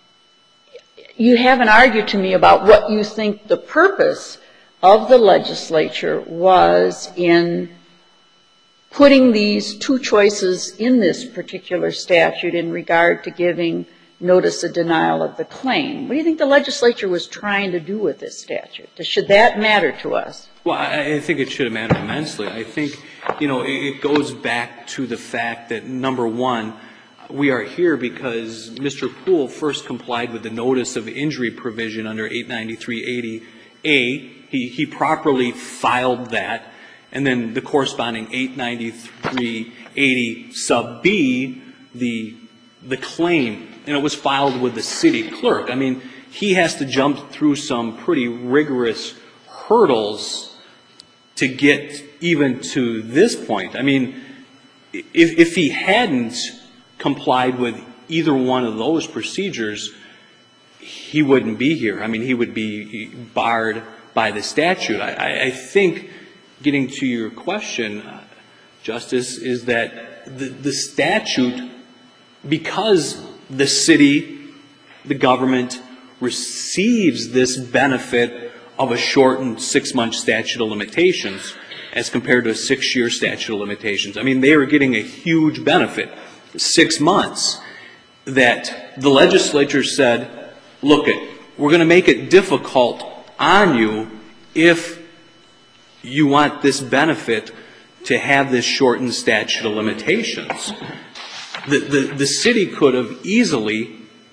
you haven't argued to me about what you think the purpose of the legislature was in putting these two choices in this particular statute in regard to giving notice of denial of the claim. What do you think the legislature was trying to do with this statute? Should that matter to us? Well, I, I think it should have mattered immensely. I think, you know, it, it goes back to the fact that, number one, we are here because Mister Poole first complied with the notice of injury provision under eight ninety-three eighty A. He, he properly filed that, and then the corresponding eight ninety-three eighty sub B, the the claim, and it was filed with the city clerk. I mean, he has to jump through some pretty rigorous hurdles to get even to this point. I mean, if, if he hadn't complied with either one of those procedures, he wouldn't be here. I mean, he would be barred by the statute. I, I think, getting to your question, uh, Justice, is that the, the statute, because the city, the government, receives this benefit of a shortened six-month statute of limitations as compared to a six-year statute of limitations. I mean, they are getting a huge benefit. Six months, that the legislature said, look, it, we're going to make it difficult on you if you want this benefit to have this shortened statute of limitations. The, the, the city could have easily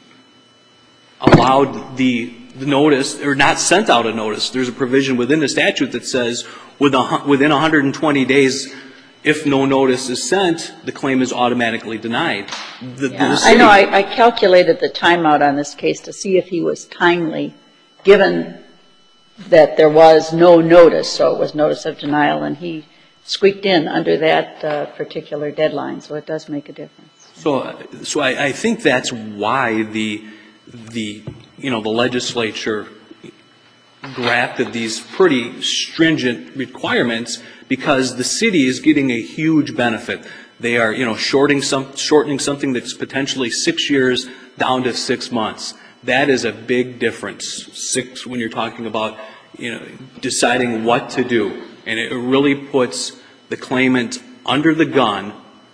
allowed the, the notice, or not sent out a notice. There's a provision within the statute that says within one hundred twenty days, if no notice is sent, the claim is automatically denied. The, Yeah, the city, I know. I, I calculated the timeout on this case to see if he was timely, given that there was no notice, so it was notice of denial, and he squeaked in under that uh, particular deadline, so it does make a difference. So, so I, I think that's why the, the, you know, the legislature drafted these pretty stringent requirements, because the city is getting a huge benefit. They are, you know, shorting some, shortening something that's potentially six years down to six months. That is a big difference. Six, when you're talking about, you know, deciding what to do, and it really puts the claimant under the gun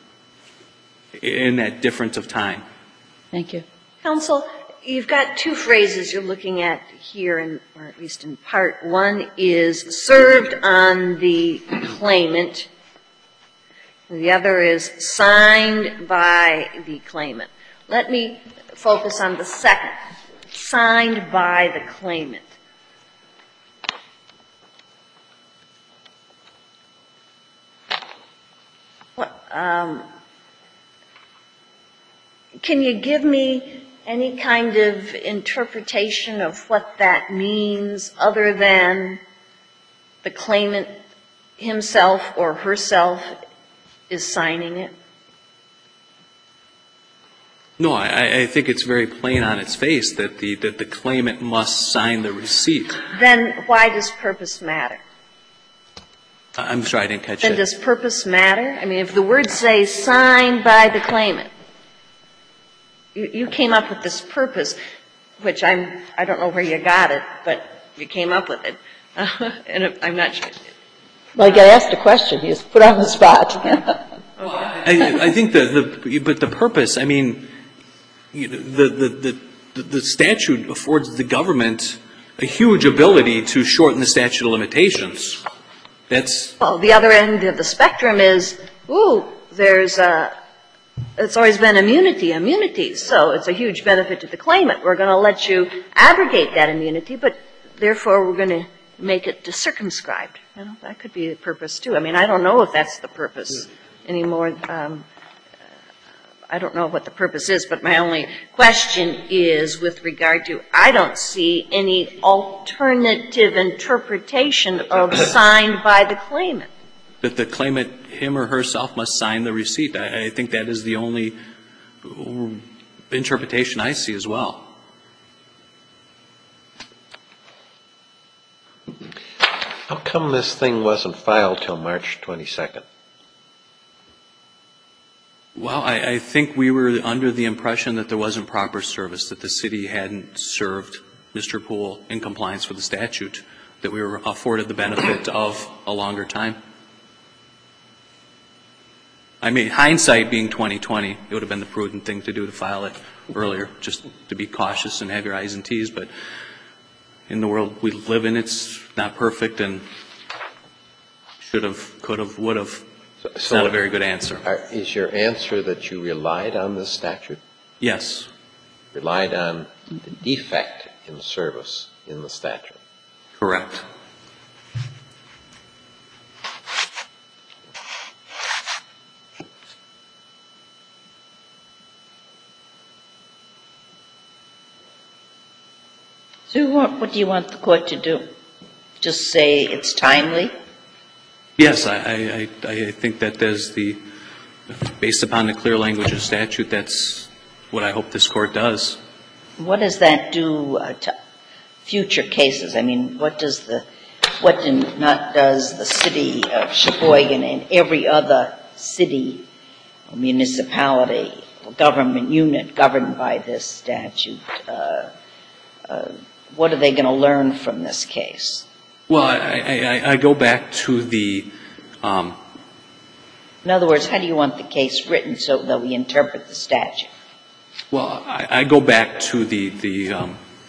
in that difference of time. Thank you. Counsel, you've got two phrases you're looking at here, in, or at least in part. One is served on the claimant. And the other is signed by the claimant. Let me focus on the second, signed by the claimant. What, um, can you give me any kind of interpretation of what that means other than the claimant himself or herself is signing it? No, I, I think it's very plain on its face that the, that the claimant must sign the receipt. Then why does purpose matter? I'm sorry, I didn't catch Then that. does purpose matter? I mean, if the words say signed by the claimant, you, you came up with this purpose, which I'm, I don't know where you got it, but you came up with it. Uh, and I'm not sure. Well, you got asked a question. He was put on the spot. I, I think the, the, but the purpose, I mean, you know, the, the, the, the statute affords the government a huge ability to shorten the statute of limitations. That's. Well, the other end of the spectrum is, ooh, there's a, it's always been immunity, immunity. So it's a huge benefit to the claimant. We're going to let you abrogate that immunity, but therefore we're going to make it circumscribed. You know, that could be the purpose too. I mean, I don't know if that's the purpose anymore. Um, I don't know what the purpose is, but my only question is with regard to, I don't see any alternative interpretation of signed by the claimant. That the claimant, him or herself, must sign the receipt. I, I think that is the only interpretation I see as well. How come this thing wasn't filed till March twenty-second? Well, I, I think we were under the impression that there wasn't proper service, that the city hadn't served Mister Poole in compliance with the statute, that we were afforded the benefit of a longer time. I mean, hindsight being twenty twenty, it would have been the prudent thing to do to file it earlier, just to be cautious and have your I's and T's, but in the world we live in, it's not perfect and should have, could have, would have. It's So not a very good answer. Are, is your answer that you relied on this statute? Yes. Relied on the defect in service in the statute? Correct. So what, what do you want the court to do? Just say it's timely? Yes, I, I, I think that there's the, based upon the clear language of statute, that's what I hope this court does. What does that do uh, to future cases? I mean, what does the, what do, not does the city of Sheboygan and every other city or municipality or government unit governed by this statute, uh, uh, what are they going to learn from this case? Well, I, I, I go back to the. Um, In other words, how do you want the case written so that we interpret the statute? well, I, I go back to the the um,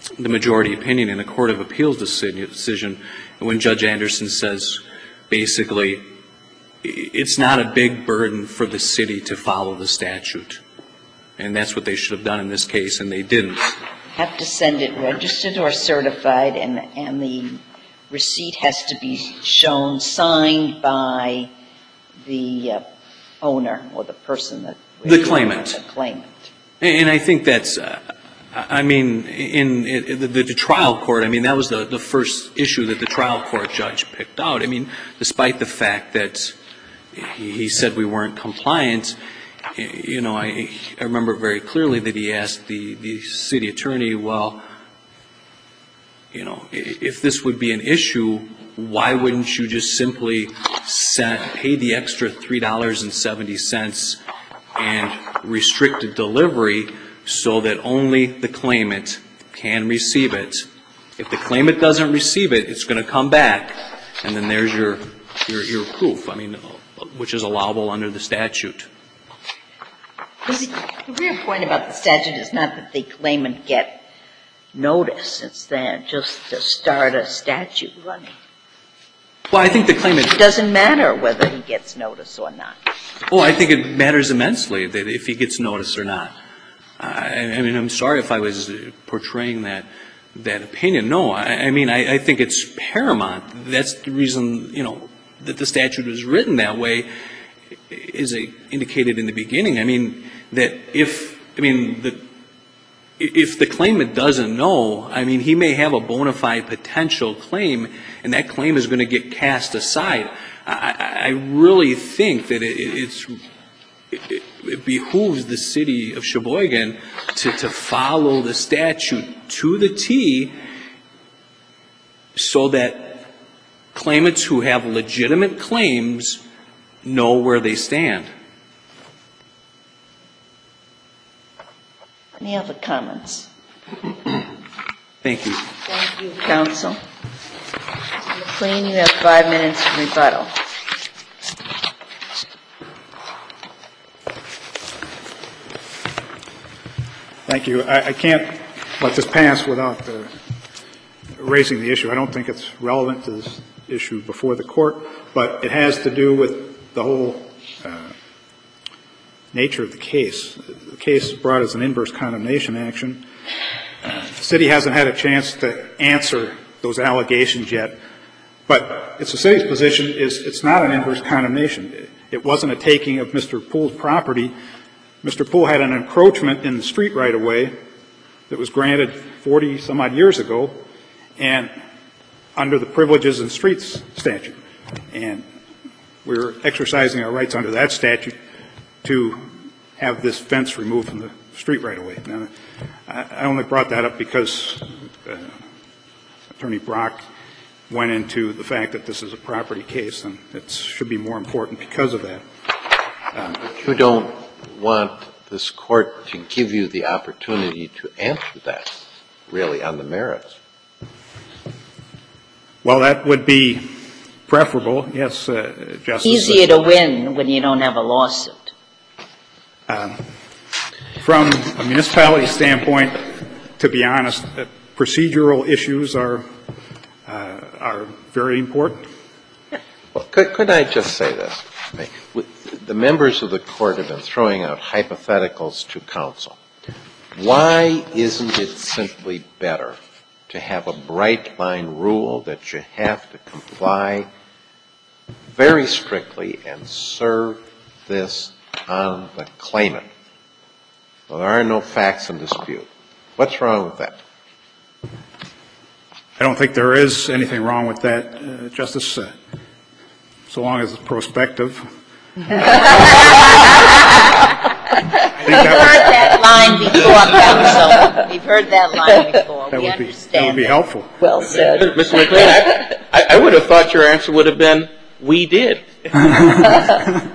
the majority opinion in the Court of Appeals decision when Judge Anderson says basically it's not a big burden for the city to follow the statute. And that's what they should have done in this case, and they didn't. Have to send it registered or certified, and, and the receipt has to be shown, signed by the uh, owner or the person that... The claimant. The claimant. And I think that's, uh, I mean, in, in the, the trial court, I mean, that was the, the first issue that the trial court judge picked out. I mean, despite the fact that he, he said we weren't compliant, you know, I, I remember very clearly that he asked the, the city attorney, well, you know, if this would be an issue, why wouldn't you just simply set, pay the extra three dollars and seventy cents and restrict the delivery so that only the claimant can receive it? If the claimant doesn't receive it, it's going to come back, and then there's your, your, your proof, I mean, which is allowable under the statute. The real point about the statute is not that the claimant get notice. It's that just to start a statute running. Well, I think the claimant... It doesn't matter whether he gets notice or not. Well, I think it matters immensely that if he gets notice or not. I, I mean, I'm sorry if I was portraying that that opinion. No, I, I mean, I, I think it's paramount. That's the reason, you know, that the statute is written that way, is a, indicated in the beginning. I mean, that if, I mean, the, if the claimant doesn't know, I mean, he may have a bona fide potential claim, and that claim is going to get cast aside. I, I really think that it, it's, it, it behooves the city of Sheboygan to, to follow the statute to the T so that claimants who have legitimate claims know where they stand. Any other comments? Thank you. Thank you, counsel. Mister McLean, you have five minutes to rebuttal. Thank you. I, I can't let this pass without uh, raising the issue. I don't think it's relevant to this issue before the court, but it has to do with the whole uh, nature of the case. The case is brought as an inverse condemnation action. Uh, the city hasn't had a chance to answer those allegations yet, but it's the city's position is it's not an inverse condemnation. It, it wasn't a taking of Mister Poole's property. Mister Poole had an encroachment in the street right-of-way that was granted forty some odd years ago, and under the Privileges in Streets statute. And we're exercising our rights under that statute to have this fence removed from the street right-of-way. Now, I only brought that up because uh, Attorney Brock went into the fact that this is a property case, and it should be more important because of that. Um, but you don't want this court to give you the opportunity to answer that, really, on the merits. Well, that would be preferable, yes, uh, Justice. Easier to win when you don't have a lawsuit. Um, from a municipality standpoint, to be honest, uh, procedural issues are uh, are very important. Well, could, could I just say this? The members of the court have been throwing out hypotheticals to counsel. Why isn't it simply better to have a bright line rule that you have to comply very strictly and serve this on the claimant? Well, there are no facts in dispute. What's wrong with that? I don't think there is anything wrong with that, uh, Justice, uh, so long as it's prospective. We've heard that line before, counsel. We've heard that line before. That we would be, understand that would be it. helpful. Well said. Mister McLean, I, I, I would have thought your answer would have been, we did. uh,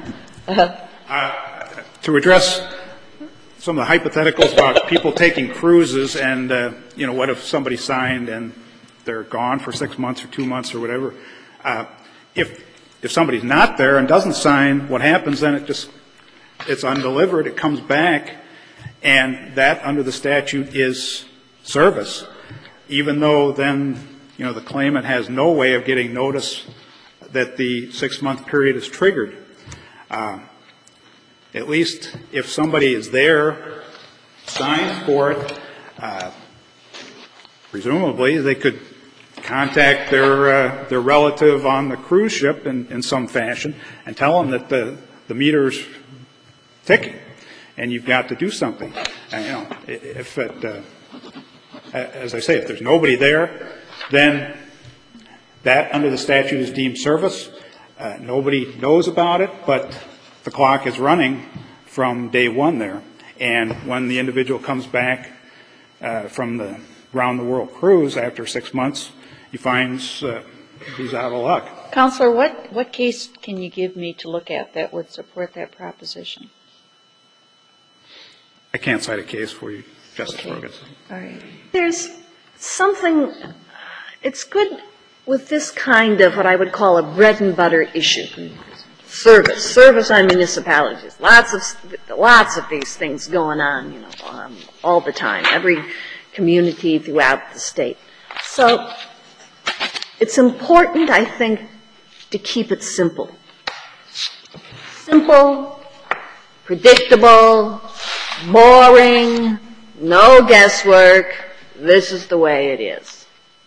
to address some of the hypotheticals about people taking cruises and, uh, you know, what if somebody signed and they're gone for six months or two months or whatever. Uh, if if somebody's not there and doesn't sign, what happens then? It just, it's undelivered. It comes back, and that under the statute is service. even though then, you know, the claimant has no way of getting notice that the six-month period is triggered. Uh, at least if somebody is there, signs for it, uh, presumably they could contact their uh, their relative on the cruise ship in, in some fashion and tell them that the, the meter's ticking and you've got to do something. And, you know, if it, uh, as I say, if there's nobody there, then that under the statute is deemed service. Uh, nobody knows about it, but the clock is running from day one there. And when the individual comes back uh, from the round-the-world cruise after six months, he finds uh, he's out of luck. Counselor, what, what case can you give me to look at that would support that proposition? I can't cite a case for you, Justice Okay. Ferguson. All right. There's something, it's good with this kind of what I would call a bread and butter issue. Service, service on municipalities. Lots of, lots of these things going on, you know, um, all the time, every community throughout the state. So it's important, I think, to keep it simple. Simple, predictable, boring, no guesswork. This is the way it is.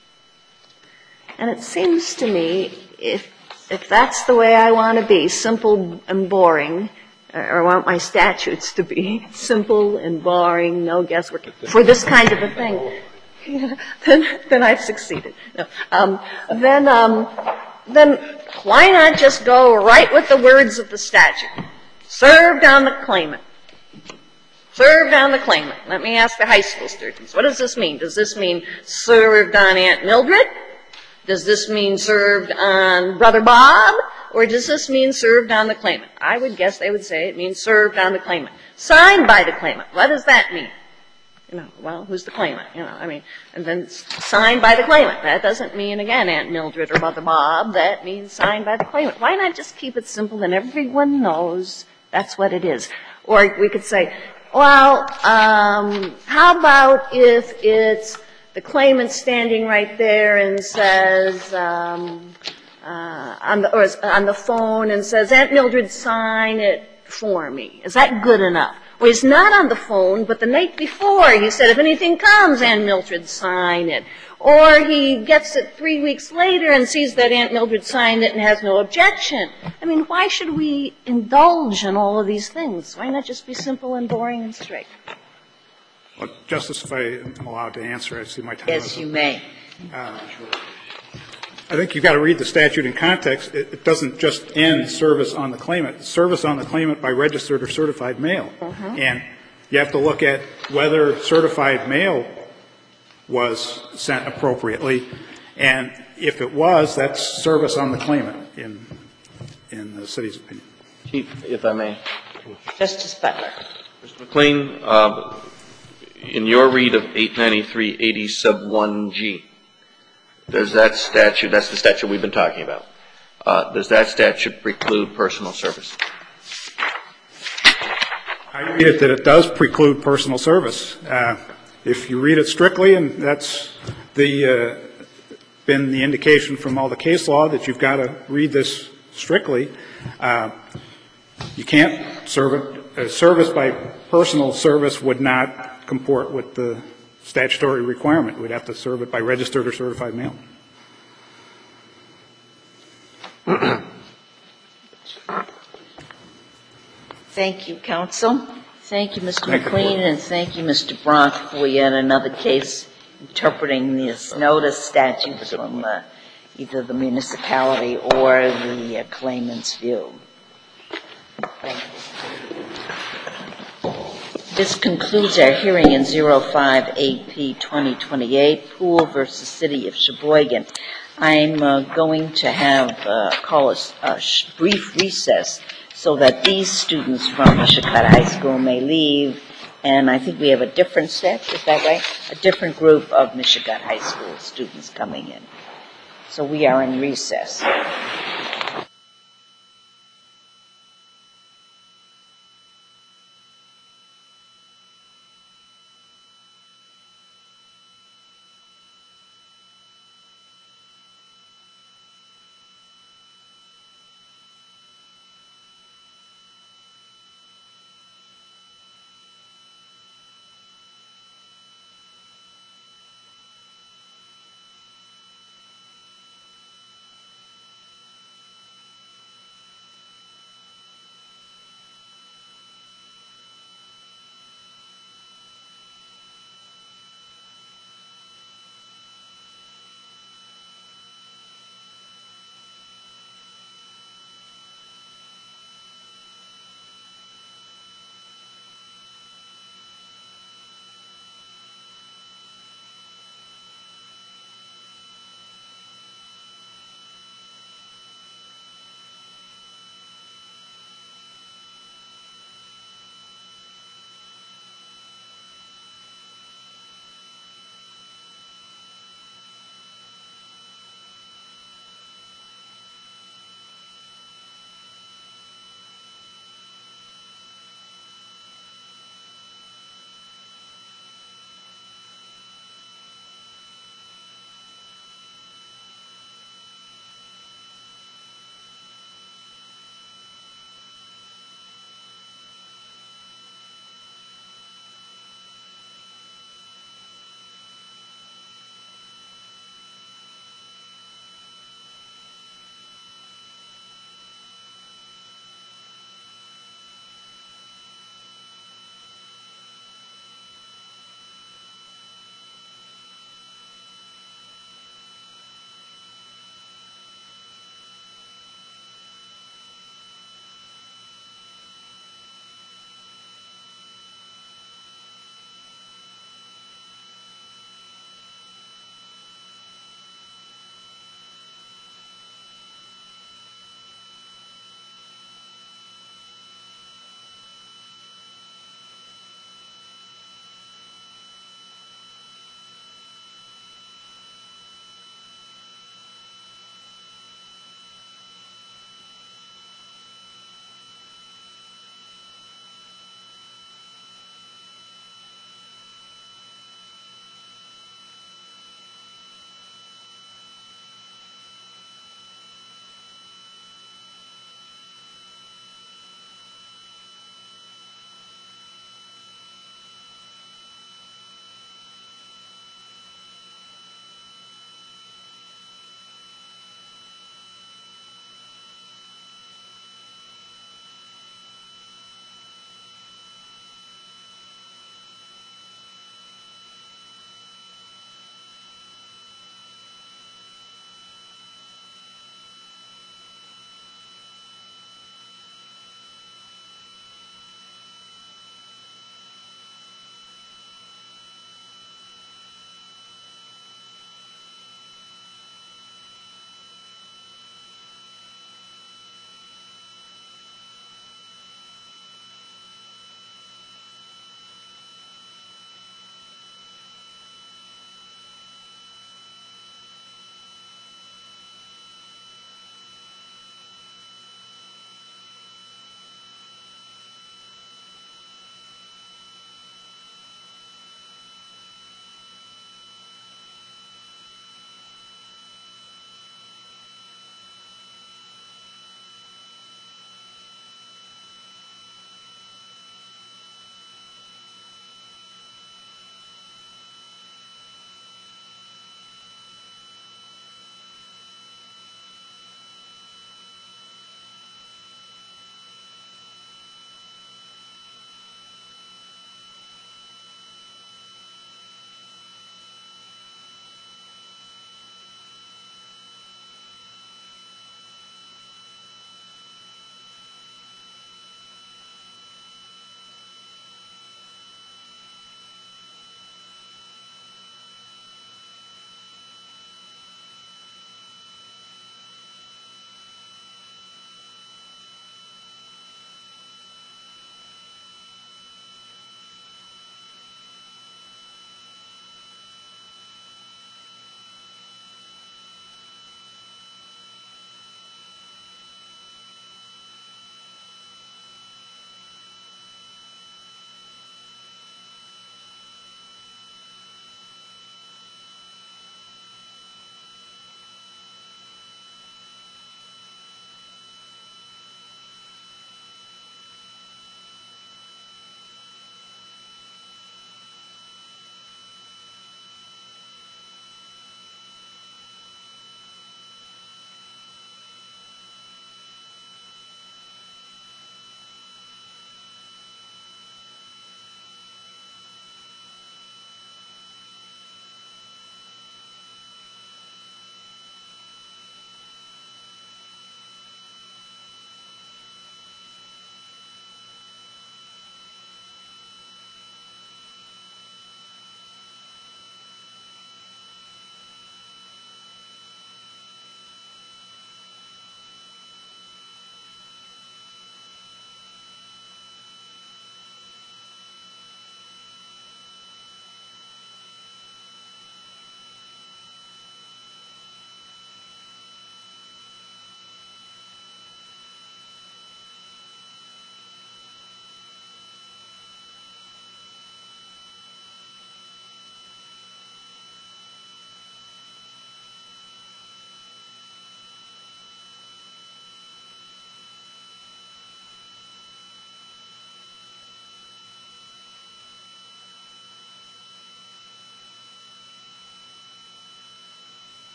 And it seems to me, if if that's the way I want to be, simple and boring, or I want my statutes to be simple and boring, no guesswork, for this kind of a thing, then then I've succeeded. No. Um, then um, then why not just go right with the words of the statute? Served on the claimant. Served on the claimant. Let me ask the high school students. What does this mean? Does this mean served on Aunt Mildred? Does this mean served on Brother Bob? Or does this mean served on the claimant? I would guess they would say it means served on the claimant. Signed by the claimant. What does that mean? You know, well, who's the claimant? You know, I mean, and then signed by the claimant. That doesn't mean, again, Aunt Mildred or Brother Bob. That means signed by the claimant. Why not just keep it simple and everyone knows that's what it is? Or we could say, well, um, how about if it's the claimant standing right there and says, um, uh, on the, or on the phone and says, Aunt Mildred, sign it for me. Is that good enough? Well, he's not on the phone, but the night before he said, if anything comes, Aunt Mildred, sign it. Or he gets it three weeks later and sees that Aunt Mildred signed it and has no objection. I mean, why should we indulge in all of these things? Why not just be simple and boring and straight? Well, Justice, if I am allowed to answer, I see my time. Yes, you may. Uh, I think you've got to read the statute in context. It, it doesn't just end service on the claimant. It's service on the claimant by registered or certified mail. Uh-huh. And you have to look at whether certified mail was sent appropriately. And if it was, that's service on the claimant in, in the city's opinion. Chief, if I may. Justice Butler. Mister McLean, uh, in your read of eight ninety-three eighty sub one G, does that statute, that's the statute we've been talking about, uh, does that statute preclude personal service? I read it that it does preclude personal service. Uh, if you read it strictly, and that's the uh, been the indication from all the case law that you've got to read this strictly, uh, you can't serve it. Uh, service by personal service would not comport with the statutory requirement. We'd have to serve it by registered or certified mail. Thank you, counsel. Thank you, Mister McLean, and thank you, Mister Bronk, for yet another case interpreting this notice statute from uh, either the municipality or the uh, claimant's view. Thank you. This concludes our hearing in zero five A P twenty twenty-eight, Poole versus City of Sheboygan. I'm uh, going to have uh, call a, a sh- brief recess so that these students from Mishicot High School may leave, and I think we have a different set, is that right? A different group of Mishicot High School students coming in. So we are in recess.